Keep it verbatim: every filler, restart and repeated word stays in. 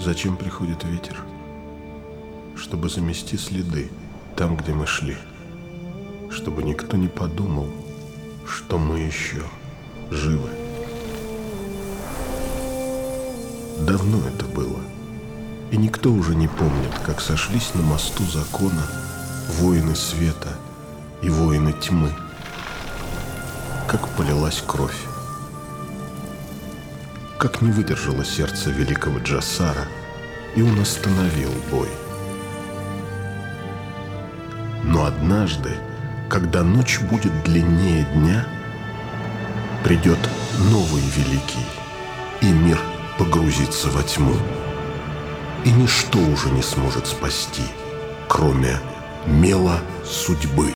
Зачем приходит ветер? Чтобы замести следы там, где мы шли. Чтобы никто не подумал, что мы еще живы. Давно это было, и никто уже не помнит, как сошлись на мосту закона воины света и воины тьмы, как полилась кровь, как не выдержало сердце великого Джасара, и он остановил бой. Но однажды, когда ночь будет длиннее дня, придет новый великий, и мир погрузится во тьму, и ничто уже не сможет спасти, кроме мела судьбы.